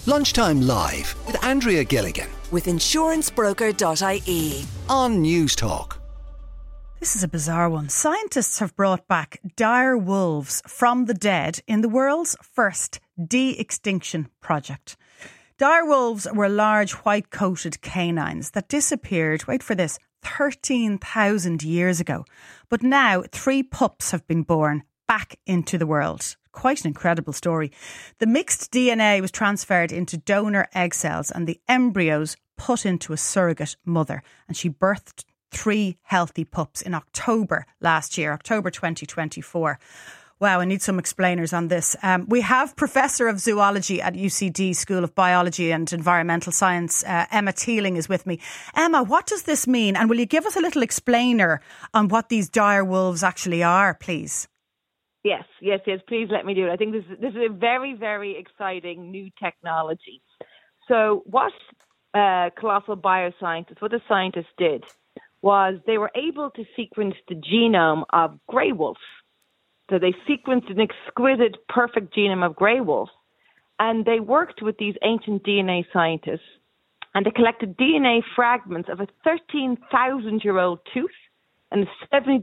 Lunchtime Live with Andrea Gilligan with insurancebroker.ie on News Talk. This is a bizarre one. Scientists have brought back dire wolves from the dead in the world's first de-extinction project. Dire wolves were large white-coated canines that disappeared, wait for this, 13,000 years ago. But now 3 pups have been born back into the world. Quite an incredible story. The mixed DNA was transferred into donor egg cells and the embryos put into a surrogate mother. And she birthed 3 healthy pups in October last year, October 2024. Wow, I need some explainers on this. We have Professor of Zoology at UCD School of Biology and Environmental Science, Emma Teeling is with me. Emma, what does this mean? And will you give us a little explainer on what these dire wolves actually are, please? Yes, please let me do it. I think this is a very, very exciting new technology. So what Colossal Biosciences, what the scientists did was they were able to sequence the genome of grey wolves. So they sequenced an exquisite, perfect genome of grey wolves. And they worked with these ancient DNA scientists and they collected DNA fragments of a 13,000-year-old tooth and a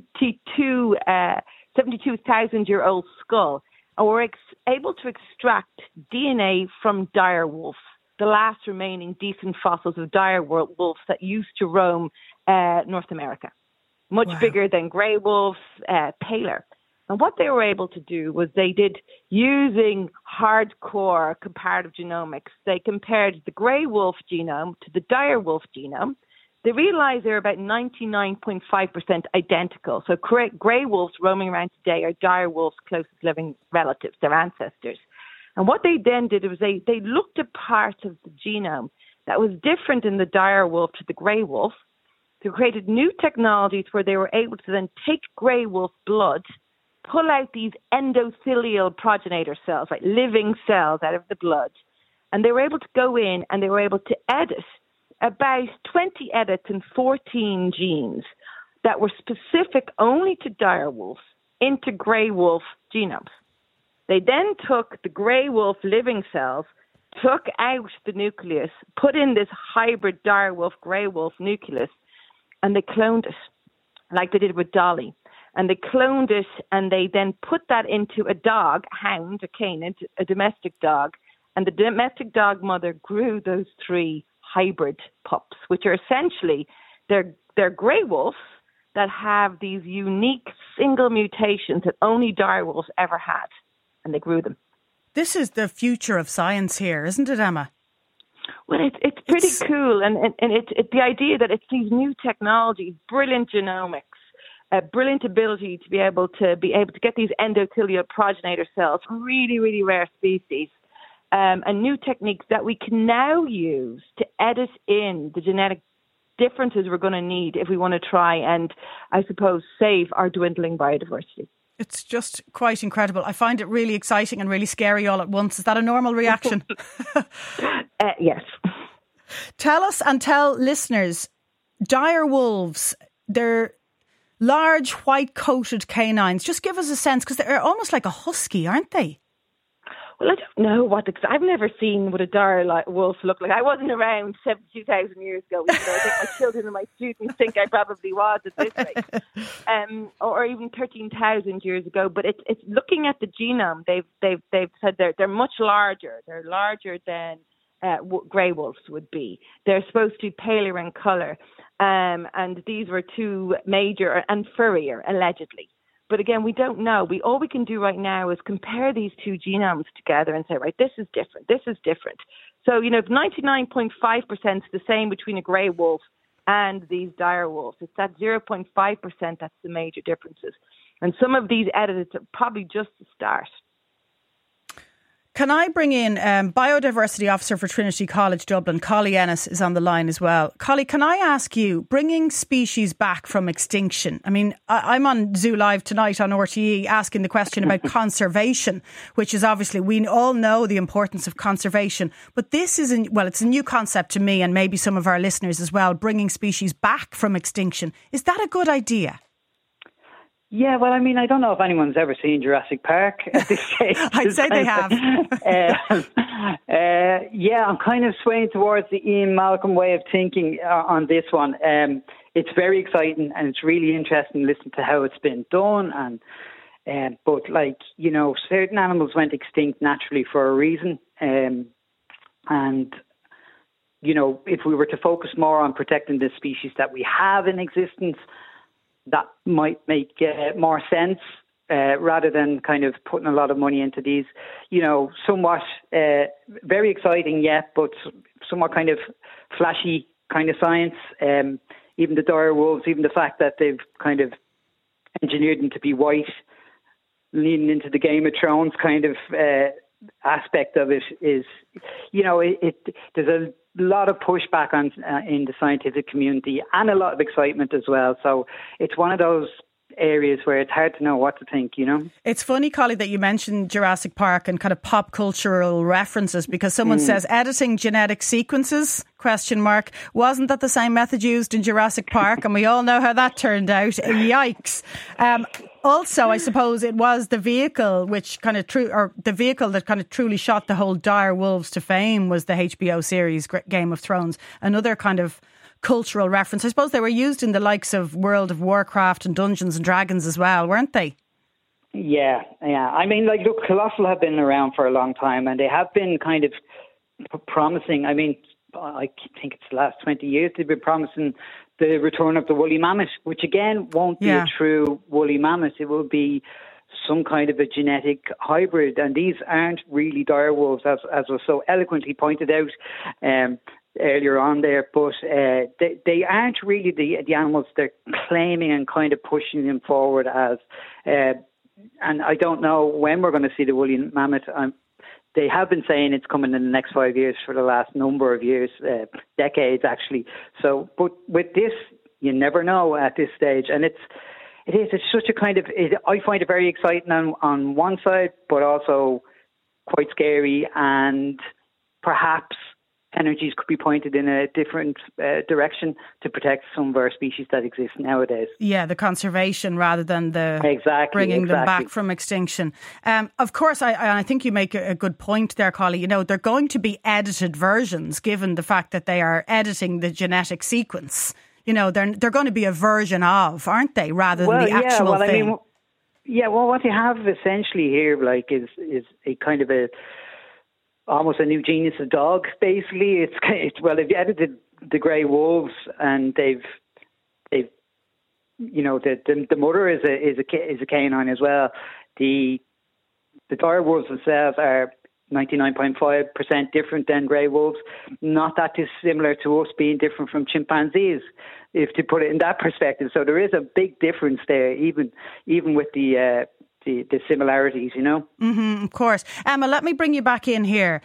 72,000-year-old skull, and were able to extract DNA from dire wolves, the last remaining decent fossils of dire wolves that used to roam North America. Much bigger than grey wolves, paler. And what they were able to do was they did, using hardcore comparative genomics, they compared the grey wolf genome to the dire wolf genome. They realized they're about 99.5% identical. So grey wolves roaming around today are dire wolves' closest living relatives, their ancestors. And what they then did was they looked at parts of the genome that was different in the dire wolf to the grey wolf. They created new technologies where they were able to then take grey wolf blood, pull out these endothelial progenitor cells, like living cells out of the blood, and they were able to go in and they were able to edit about 20 edits and 14 genes that were specific only to dire wolves into grey wolf genomes. They then took the grey wolf living cells, took out the nucleus, put in this hybrid dire wolf grey wolf nucleus, and they cloned it like they did with Dolly. And they cloned it and they then put that into a dog, hound, a canine, a domestic dog. And the domestic dog mother grew those 3 hybrid pups, which are essentially, they're grey wolves that have these unique single mutations that only dire wolves ever had. And they grew them. This is the future of science here, isn't it, Emma? Well, it's pretty cool. And it's the idea that it's these new technologies, brilliant genomics, a brilliant ability to be able to get these endothelial progenitor cells from really, really rare species, and new techniques that we can now use to edit in the genetic differences we're going to need if we want to try and, I suppose, save our dwindling biodiversity. It's just quite incredible. I find it really exciting and really scary all at once. Is that a normal reaction? Yes. Tell us and tell listeners, dire wolves, they're large white-coated canines. Just give us a sense, because they're almost like a husky, aren't they? Well, I don't know I've never seen what a dire wolf look like. I wasn't around 72,000 years ago. Even though I think my children and my students think I probably was at this rate, or even 13,000 years ago. But it's looking at the genome. They've said they're much larger. They're larger than grey wolves would be. They're supposed to be paler in colour, and these were 2 major and furrier allegedly. But again, we don't know. All we can do right now is compare these 2 genomes together and say, right, this is different. This is different. So, if 99.5% is the same between a grey wolf and these dire wolves, it's that 0.5% that's the major differences. And some of these edits are probably just the start. Can I bring in Biodiversity Officer for Trinity College Dublin, Collie Ennis is on the line as well. Collie, can I ask you, bringing species back from extinction, I mean, I'm on Zoo Live tonight on RTE asking the question about conservation, which is obviously, we all know the importance of conservation, but this is, it's a new concept to me and maybe some of our listeners as well, bringing species back from extinction. Is that a good idea? Yeah, well, I mean, I don't know if anyone's ever seen Jurassic Park at this stage. I'd say they have. I'm kind of swaying towards the Ian Malcolm way of thinking on this one. It's very exciting and it's really interesting to listen to how it's been done. But certain animals went extinct naturally for a reason. If we were to focus more on protecting the species that we have in existence, that might make more sense. Rather than kind of putting a lot of money into these, somewhat very exciting, but somewhat kind of flashy kind of science. Even the dire wolves, even the fact that they've kind of engineered them to be white, leaning into the Game of Thrones kind of aspect of it is, there's a lot of pushback on in the scientific community and a lot of excitement as well. So it's one of those areas where it's hard to know what to think, It's funny, Collie, that you mentioned Jurassic Park and kind of pop cultural references, because someone says editing genetic sequences, ? Wasn't that the same method used in Jurassic Park? And we all know how that turned out. Yikes. Also, I suppose it was the vehicle that kind of truly shot the whole dire wolves to fame was the HBO series Game of Thrones. Another kind of cultural reference. I suppose they were used in the likes of World of Warcraft and Dungeons and Dragons as well, weren't they? Yeah. I mean, look, Colossal have been around for a long time and they have been kind of promising. I mean, I think it's the last 20 years they've been promising the return of the woolly mammoth, which again won't be a true woolly mammoth. It will be some kind of a genetic hybrid. And these aren't really dire wolves, as was so eloquently pointed out earlier on there, but they aren't really the animals they're claiming and kind of pushing them forward as. And I don't know when we're going to see the woolly mammoth. They have been saying it's coming in the next 5 years for the last number of years, decades actually. So, but with this, you never know at this stage, and it's such a kind of. I find it very exciting on one side, but also quite scary, and perhaps energies could be pointed in a different direction to protect some of our species that exist nowadays. Yeah, the conservation rather than the bringing them back from extinction. Of course, I think you make a good point there, Collie. They're going to be edited versions, given the fact that they are editing the genetic sequence. They're going to be a version of, aren't they, rather than the actual thing? What you have essentially here, is a kind of almost a new genus of dog, basically. They've edited the grey wolves, and they've the mother is a canine as well. The dire wolves themselves are 99.5% different than grey wolves. Not that dissimilar to us being different from chimpanzees, if to put it in that perspective. So there is a big difference there, even with the similarities, Of course. Emma, let me bring you back in here.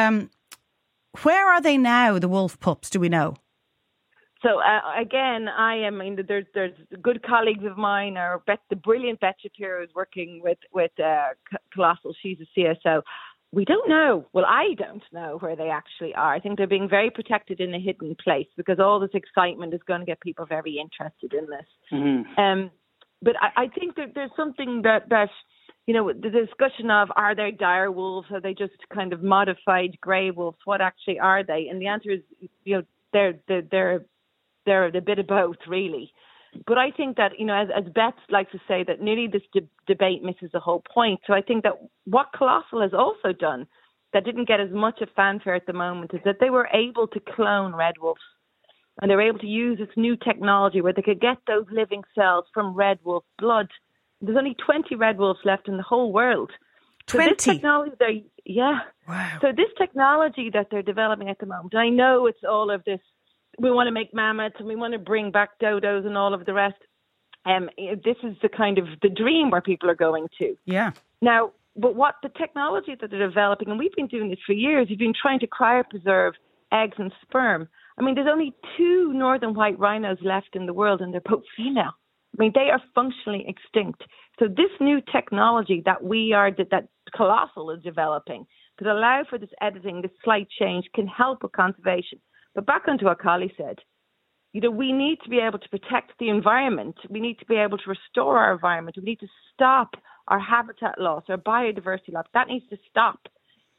Where are they now, the wolf pups, do we know? So again, there's good colleagues of mine, the brilliant Beth Shapiro is working with Colossal. She's a CSO. We don't know. Well, I don't know where they actually are. I think they're being very protected in a hidden place because all this excitement is going to get people very interested in this. Mm-hmm. But I think that there's something that the discussion of, are they dire wolves? Are they just kind of modified grey wolves? What actually are they? And the answer is, they're a bit of both, really. But I think that, as Beth likes to say, that nearly this debate misses the whole point. So I think that what Colossal has also done that didn't get as much of fanfare at the moment is that they were able to clone red wolves. And they were able to use this new technology where they could get those living cells from red wolf blood. There's only 20 red wolves left in the whole world. 20? So this technology, Wow. So this technology that they're developing at the moment, I know it's all of this, we want to make mammoths and we want to bring back dodos and all of the rest. This is the kind of the dream where people are going to. Yeah. Now, but what the technology that they're developing, and we've been doing this for years, we've been trying to cryopreserve eggs and sperm. I mean, there's only 2 northern white rhinos left in the world, and they're both female. I mean, they are functionally extinct. So this new technology that that Colossal is developing that allow for this editing, this slight change, can help with conservation. But back onto what Collie said, we need to be able to protect the environment. We need to be able to restore our environment. We need to stop our habitat loss, our biodiversity loss. That needs to stop.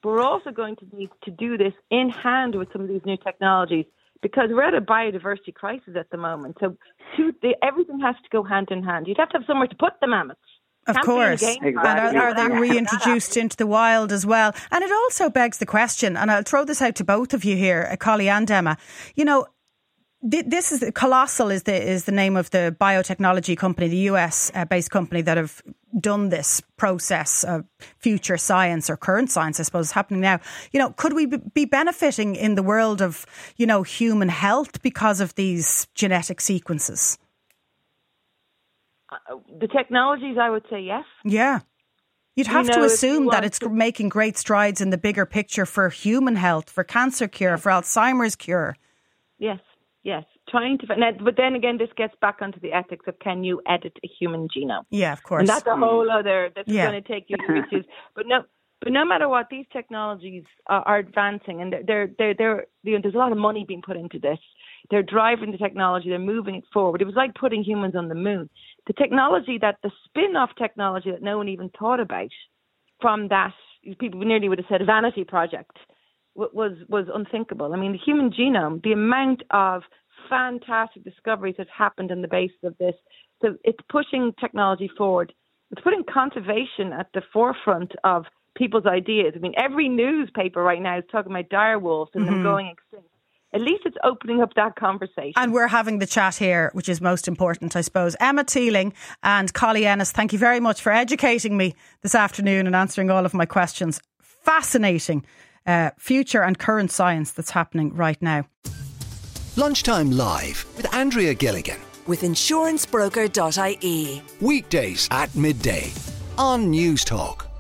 But we're also going to need to do this in hand with some of these new technologies, because we're at a biodiversity crisis at the moment. So everything has to go hand in hand. You'd have to have somewhere to put the mammoths. Of course. Exactly. And are they reintroduced into the wild as well? And it also begs the question, and I'll throw this out to both of you here, Collie and Emma. You know, this is Colossal is the name of the biotechnology company, the US based company that have done this process of future science, or current science, I suppose, is happening now. You know, could we be benefiting in the world of, you know, human health because of these genetic sequences? The technologies, I would say yes. Yeah. You'd have to assume that it's making great strides in the bigger picture for human health, for cancer cure, for Alzheimer's cure. Yes. Trying to, but then again, this gets back onto the ethics of, can you edit a human genome? Yeah, of course. And that's a whole other, that's going to take you to issues. But no matter what, these technologies are advancing, and they're you know, there's a lot of money being put into this. They're driving the technology, they're moving it forward. It was like putting humans on the moon. The technology the spin-off technology that no one even thought about from that, people nearly would have said a vanity project, was unthinkable. I mean, the human genome, the amount of fantastic discoveries that's happened on the basis of this. So it's pushing technology forward. It's putting conservation at the forefront of people's ideas. I mean, every newspaper right now is talking about dire wolves and them going extinct. At least it's opening up that conversation. And we're having the chat here, which is most important, I suppose. Emma Teeling and Collie Ennis, thank you very much for educating me this afternoon and answering all of my questions. Fascinating future and current science that's happening right now. Lunchtime Live with Andrea Gilligan. With insurancebroker.ie. Weekdays at midday on News Talk.